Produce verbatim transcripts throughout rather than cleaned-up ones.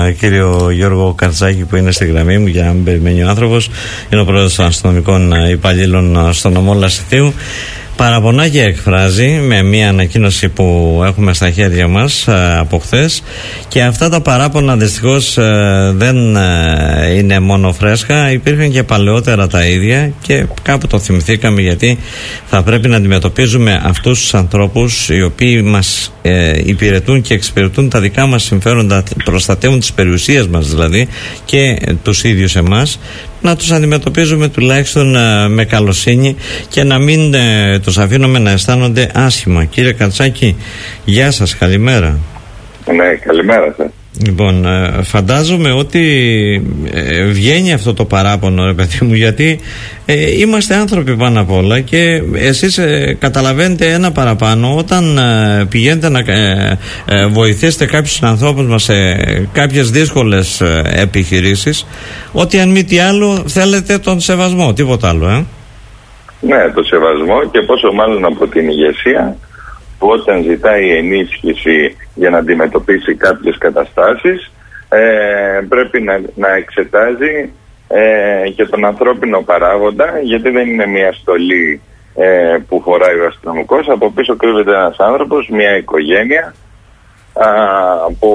κύριο Γιώργο Καρτσάκη που είναι στη γραμμή μου, για να μην περιμένει ο άνθρωπος. Είναι ο πρόεδρος των αστυνομικών υπαλλήλων στο νομό Λασιθίου. Παραπονά και εκφράζει με μια ανακοίνωση που έχουμε στα χέρια μας ε, από χθες, και αυτά τα παράπονα δυστυχώς ε, δεν ε, είναι μόνο φρέσκα, υπήρχαν και παλαιότερα τα ίδια και κάπου το θυμηθήκαμε, γιατί θα πρέπει να αντιμετωπίζουμε αυτούς τους ανθρώπους οι οποίοι μας ε, υπηρετούν και εξυπηρετούν τα δικά μας συμφέροντα, προστατεύουν τις περιουσίες μας δηλαδή και ε, τους ίδιους εμάς, να τους αντιμετωπίζουμε τουλάχιστον ε, με καλοσύνη και να μην ε, τους αφήνουμε να αισθάνονται άσχημα. Κύριε Καρτσάκη, γεια σας, καλημέρα. Ναι, καλημέρα σας. Λοιπόν, ε, φαντάζομαι ότι ε, βγαίνει αυτό το παράπονο, ρε παιδί μου, γιατί ε, είμαστε άνθρωποι πάνω απ' όλα και εσείς ε, καταλαβαίνετε ένα παραπάνω όταν ε, πηγαίνετε να ε, ε, βοηθήσετε κάποιους ανθρώπους μας σε κάποιες δύσκολες ε, επιχειρήσεις, ότι αν μη τι άλλο θέλετε τον σεβασμό, τίποτα άλλο, ε. Ναι, το σεβασμό, και πόσο μάλλον από την ηγεσία που όταν ζητάει ενίσχυση για να αντιμετωπίσει κάποιες καταστάσεις ε, πρέπει να, να εξετάζει ε, και τον ανθρώπινο παράγοντα, γιατί δεν είναι μια στολή ε, που φοράει ο αστυνομικός. Από πίσω κρύβεται ένας άνθρωπος, μια οικογένεια α, που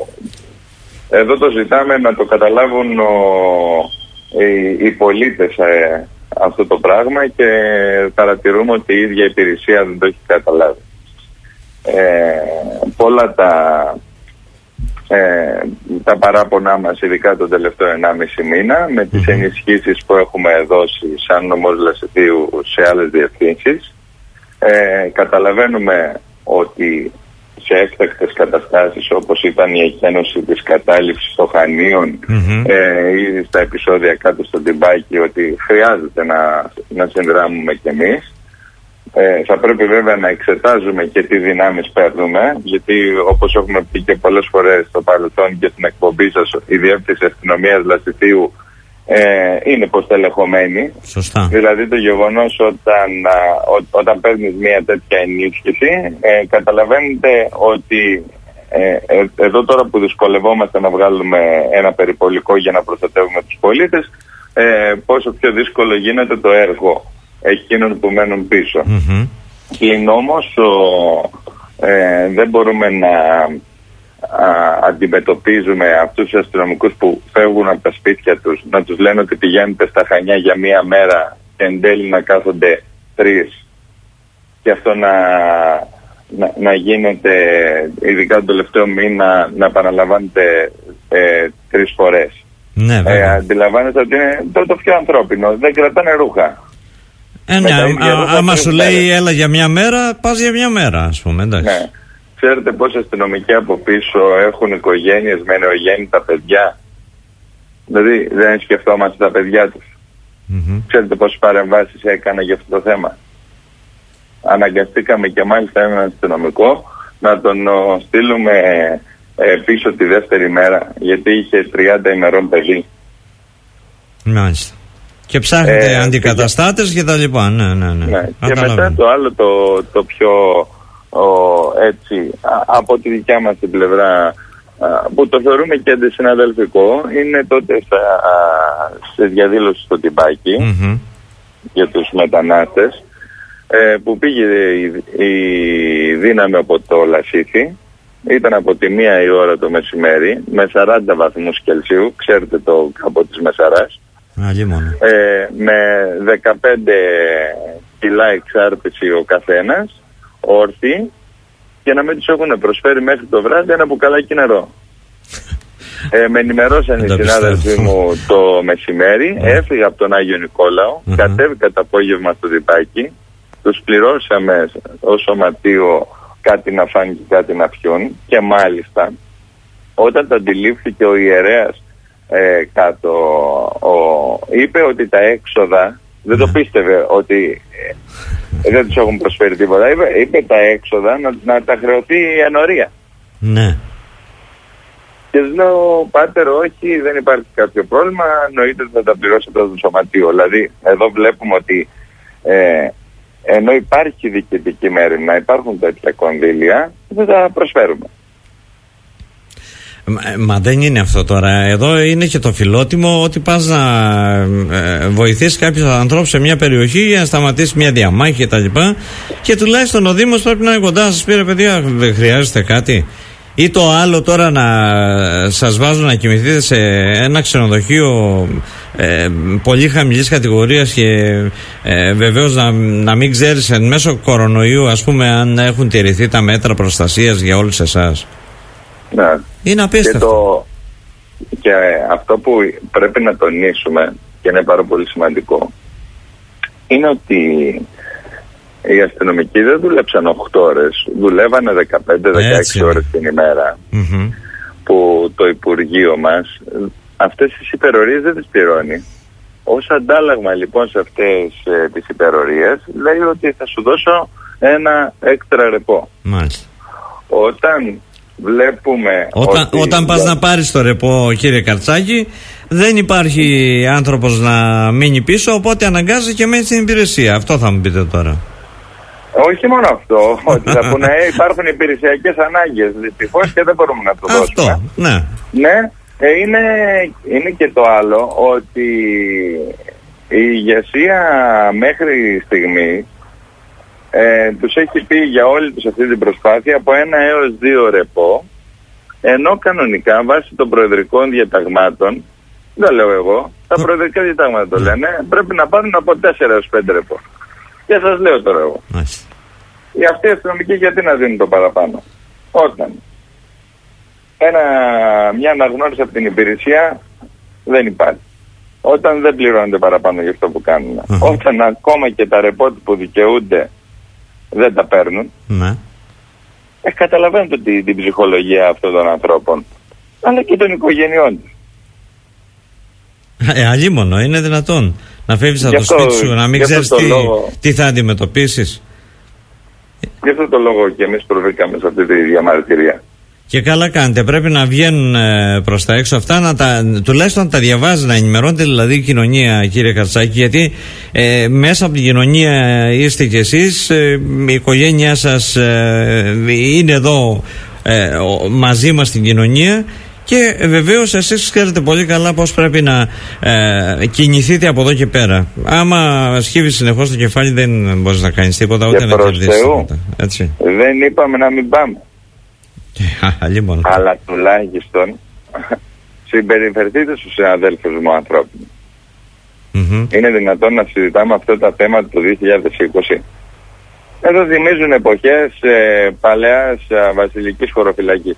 εδώ το ζητάμε να το καταλάβουν ο, οι, οι πολίτες ε, αυτό το πράγμα, και παρατηρούμε ότι η ίδια υπηρεσία δεν το έχει καταλάβει. Ε, πολλά τα, ε, τα παράπονά μας, ειδικά τον τελευταίο ενάμιση μήνα, με τις ενισχύσεις που έχουμε δώσει σαν νομός Λασιθίου σε άλλες διευθύνσεις, ε, καταλαβαίνουμε ότι σε έκτακτες καταστάσεις όπως ήταν η εκένωση της κατάληψης των Χανίων mm-hmm. ε, ή στα επεισόδια κάτω στο Τιμπάκι, ότι χρειάζεται να, να συνδράμουμε κι εμείς. Ε, θα πρέπει βέβαια να εξετάζουμε και τι δυνάμεις παίρνουμε, γιατί όπως έχουμε πει και πολλές φορές στο παρελθόν και στην εκπομπή σας, η Διεύθυνση Αστυνομίας Λασιθίου ε, είναι υποστελεχωμένη. Σωστά. Δηλαδή το γεγονός όταν, α, ό, όταν παίρνεις μια τέτοια ενίσχυση, ε, καταλαβαίνετε ότι ε, ε, εδώ τώρα που δυσκολευόμαστε να βγάλουμε ένα περιπολικό για να προστατεύουμε τους πολίτες, ε, πόσο πιο δύσκολο γίνεται το έργο εκείνων που μένουν πίσω. Mm-hmm. Πλην όμως ο, ε, δεν μπορούμε να α, αντιμετωπίζουμε αυτούς τους αστυνομικούς που φεύγουν από τα σπίτια τους, να τους λένε ότι πηγαίνετε στα Χανιά για μία μέρα και εν τέλει να κάθονται τρεις, και αυτό να, να, να γίνεται, ειδικά τον τελευταίο μήνα, να επαναλαμβάνεται ε, τρεις φορές. Ναι, ε, αντιλαμβάνεστε ότι είναι το, το πιο ανθρώπινο, δεν κρατάνε ρούχα. Ε, ναι, άμα σου λέει μέρες. Έλα για μια μέρα, πας για μια μέρα, ας πούμε, εντάξει. Ναι. Ξέρετε πόσοι αστυνομικοί από πίσω έχουν οικογένειες με νεογέννητα παιδιά? Δηλαδή δεν σκεφτόμαστε τα παιδιά τους. Mm-hmm. Ξέρετε πόσες παρεμβάσεις έκανα για αυτό το θέμα? Αναγκαστήκαμε και μάλιστα έναν αστυνομικό να τον ο, στείλουμε ε, πίσω τη δεύτερη μέρα, γιατί είχε τριάντα ημερών παιδί. Μάλιστα. Και ψάχνετε ε, αντικαταστάτες και τα λοιπά. Ναι, ναι, ναι. ναι. Και μετά το άλλο το, το πιο ο, έτσι, α, από τη δικιά μας την πλευρά, α, που το θεωρούμε και αντισυναδελφικό, είναι τότε στα, α, σε διαδήλωση στο Τιμπάκι mm-hmm. για τους μετανάστες, ε, που πήγε η, η δύναμη από το Λασίθι. Ήταν από τη μία η ώρα το μεσημέρι με σαράντα βαθμούς Κελσίου, ξέρετε το κάπου της Μεσαράς. Ε, με δεκαπέντε κιλά εξάρτηση ο καθένας, όρθιοι, και να μην τους έχουν προσφέρει μέχρι το βράδυ ένα μπουκαλάκι νερό. Ε, με ενημερώσαν οι συνάδελφοί μου το μεσημέρι, έφυγα από τον Άγιο Νικόλαο, uh-huh. κατέβηκα το απόγευμα στο Διπάκι, τους πληρώσαμε ως σωματείο κάτι να φάνε και κάτι να πιούν, και μάλιστα όταν τα αντιλήφθηκε ο ιερέας Ε, κάτω, ο, είπε ότι τα έξοδα, δεν το πίστευε ότι ε, δεν τους έχουν προσφέρει τίποτα, είπε, είπε τα έξοδα να, να τα χρεωθεί η ενορία. Ναι. Και τους λέω, πάτερ, όχι, δεν υπάρχει κάποιο πρόβλημα, εννοείται ότι θα τα πληρώσετε το σωματείο. Δηλαδή εδώ βλέπουμε ότι ε, ενώ υπάρχει διοικητική μέρη να υπάρχουν τέτοια κονδύλια, δεν τα προσφέρουμε. Μα, μα δεν είναι αυτό τώρα. Εδώ είναι και το φιλότιμο ότι πας να ε, βοηθήσεις κάποιους ανθρώπους σε μια περιοχή για να σταματήσει μια διαμάχη κτλ. Και, και τουλάχιστον ο Δήμος πρέπει να είναι κοντά σας. Πήρε παιδιά, δεν χρειάζεται κάτι. Ή το άλλο τώρα να σας βάζουν να κοιμηθείτε σε ένα ξενοδοχείο ε, πολύ χαμηλής κατηγορίας και ε, βεβαίως να, να μην ξέρεις εν μέσω κορονοϊού, ας πούμε, αν έχουν τηρηθεί τα μέτρα προστασίας για όλους εσάς. Ναι. Είναι απίστευτο. Και, το, και αυτό που πρέπει να τονίσουμε και είναι πάρα πολύ σημαντικό είναι ότι οι αστυνομικοί δεν δούλεψαν οκτώ ώρες, δουλεύανε δεκαπέντε με δεκαέξι ώρες την ημέρα. Mm-hmm. Που το Υπουργείο μας αυτές τις υπερορίες δεν τις πληρώνει. Ως αντάλλαγμα λοιπόν σε αυτές ε, τις υπερορίες λέει ότι θα σου δώσω ένα έξτρα ρεπό. Μάλιστα. Όταν βλέπουμε Όταν, ότι... όταν πας να πάρεις το ρεπό, κύριε Καρτσάκη, δεν υπάρχει άνθρωπος να μείνει πίσω, οπότε αναγκάζει και μένει στην υπηρεσία. Αυτό θα μου πείτε τώρα. Όχι μόνο αυτό, ότι θα πούνε ε, υπάρχουν υπηρεσιακές ανάγκες, δυστυχώς και δεν μπορούμε να το δώσουμε. Αυτό, ναι. Ναι, ε, είναι, είναι και το άλλο ότι η ηγεσία μέχρι στιγμή ε, τους έχει πει για όλη τους αυτή την προσπάθεια από ένα έως δύο ρεπό, ενώ κανονικά βάσει των προεδρικών διαταγμάτων, δεν λέω εγώ, τα προεδρικά διατάγματα το λένε, πρέπει να πάρουν από τέσσερα έως πέντε ρεπό. Και σας λέω τώρα εγώ. Οι αυτοί οι αστυνομικοί γιατί να δίνουν το παραπάνω? Όταν ένα, μια αναγνώριση από την υπηρεσία δεν υπάρχει. Όταν δεν πληρώνονται παραπάνω για αυτό που κάνουν. Uh-huh. Όταν ακόμα και τα ρεπότη που δικαιούνται δεν τα παίρνουν. Uh-huh. Ε, καταλαβαίνετε την, την ψυχολογία αυτών των ανθρώπων. Αλλά και των οικογενειών τους. Ε, αλίμονο, είναι δυνατόν να φεύγεις από το σπίτι σου, να μην ξέρεις τι, λόγο, τι θα αντιμετωπίσεις. Γι' αυτό το λόγο και εμείς προβήκαμε σε αυτή τη διαμαρτυρία. Και καλά κάνετε, πρέπει να βγαίνουν ε, προς τα έξω αυτά, να τα, τουλάχιστον να τα διαβάζει, να ενημερώνετε δηλαδή η κοινωνία, κύριε Καρτσάκη, γιατί ε, μέσα από την κοινωνία είστε κι εσείς, ε, η οικογένειά σας ε, είναι εδώ ε, μαζί μας στην κοινωνία. Και ε, βεβαίως εσείς ξέρετε πολύ καλά πώς πρέπει να ε, κινηθείτε από εδώ και πέρα. Άμα σκύβεις συνεχώς το κεφάλι δεν μπορείς να κάνεις τίποτα, ούτε να κερδίσεις τίποτα. Έτσι. Δεν είπαμε να μην πάμε. Αλλά τουλάχιστον συμπεριφερθείτε στους συναδέλφους μου ανθρώπινοι. Mm-hmm. Είναι δυνατόν να συζητάμε αυτά τα θέματα το δύο χιλιάδες είκοσι? Εδώ θυμίζουν εποχές ε, παλαιάς ε, βασιλικής χωροφυλακής.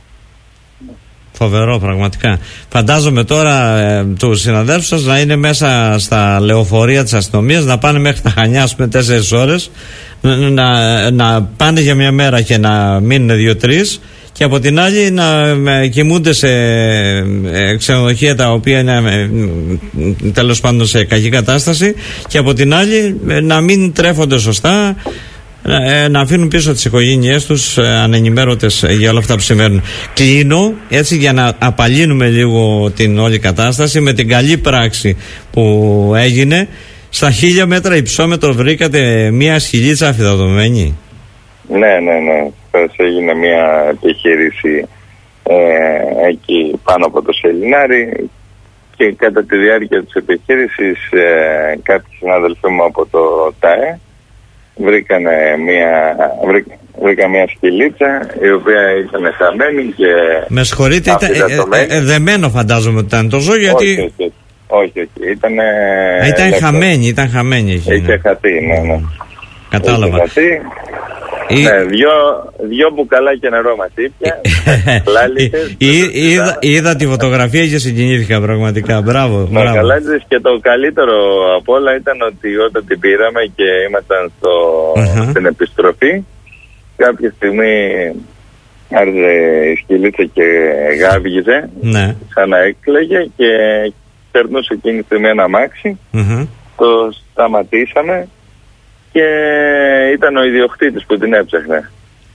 Φοβερό πραγματικά. Φαντάζομαι τώρα ε, τους συναδέλφους σας να είναι μέσα στα λεωφορεία της αστυνομίας, να πάνε μέχρι τα Χανιά, ας πούμε, τέσσερις ώρες, να, να, να πάνε για μια μέρα και να μείνουν δύο-τρεις, και από την άλλη να ε, κοιμούνται σε ε, ξενοδοχεία τα οποία είναι ε, τέλος πάντων σε κακή κατάσταση, και από την άλλη ε, να μην τρέφονται σωστά, να αφήνουν πίσω τις οικογένειές τους ανενημέρωτες για όλα αυτά που συμβαίνουν. Κλείνω έτσι για να απαλύνουμε λίγο την όλη κατάσταση με την καλή πράξη που έγινε. Στα χίλια μέτρα υψόμετρο βρήκατε μια σκυλίτσα αφυδατωμένη. Ναι, ναι, ναι. Πες έγινε μια επιχείρηση ε, εκεί πάνω από το Σελινάρι και κατά τη διάρκεια της επιχείρησης ε, κάποιοι συνάδελφοί μου από το ΤΑΕ βρήκανε μια, βρήκα, βρήκα μια σκυλίτσα η οποία ήταν χαμένη και... Με συγχωρείτε, ήταν ε, ε, ε, δεμένο φαντάζομαι ότι ήταν το ζώο, γιατί... Όχι, όχι, όχι, όχι. Ήταν, Α, ήταν χαμένη, ήταν χαμένη. Είχε, είχε ναι. χαθεί, ναι, ναι. Κατάλαβα. Είχε Ή... Ναι, δυο, δυο μπουκαλάκια νερό μας ήπια. είδα, είδα τη φωτογραφία και συγκινήθηκα πραγματικά. Μπράβο. Μα καλάτζες, και το καλύτερο από όλα ήταν ότι όταν την πήραμε και ήμασταν στο, uh-huh. στην επιστροφή, κάποια στιγμή άρχισε η σκυλίτσα και γάβγιζε, ναι. σαν να έκλαιγε, και περνούσε εκείνη τη στιγμή ένα αμάξι. Uh-huh. Το σταματήσαμε και ήταν ο ιδιοκτήτης που την έψαχνε.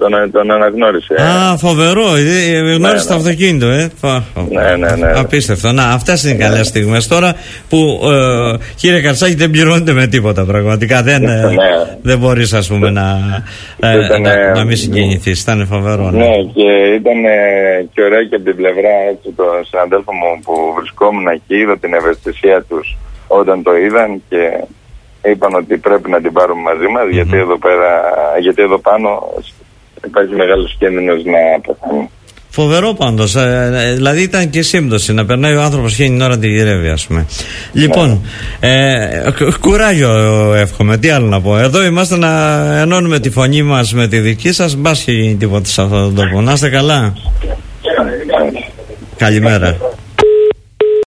τον, τον αναγνώρισε. Α, φοβερό. Γνώρισε ναι, το ναι. αυτοκίνητο, ε. Ναι, ναι, ναι. Απίστευτο. Να, αυτές είναι οι ναι. καλές στιγμές τώρα που, ε, κύριε Καρτσάκη, δεν πληρώνεται με τίποτα πραγματικά. Δεν, ναι. δεν μπορείς, ας πούμε, να, ε, να, να μην συγκινηθείς. Ήταν φοβερό. Ναι, ναι και ήταν και ωραία και από την πλευρά των συναντέλφων μου που βρισκόμουν εκεί. Είδα την ευαισθησία τους όταν το είδαν και είπαν ότι πρέπει να την πάρουμε μαζί μας, mm-hmm. γιατί, εδώ πέρα, γιατί εδώ πάνω υπάρχει μεγάλος κίνδυνος να πεθάνει. Φοβερό πάντως, ε, δηλαδή ήταν και σύμπτωση να περνάει ο άνθρωπος και την ώρα τη γυρεύει, ας πούμε. Λοιπόν, ε, κουράγιο εύχομαι, τι άλλο να πω. Εδώ είμαστε να ενώνουμε τη φωνή μας με τη δική σας, μπας και γίνει τίποτα σε αυτόν τον τόπο. Να είστε καλά. Καλημέρα.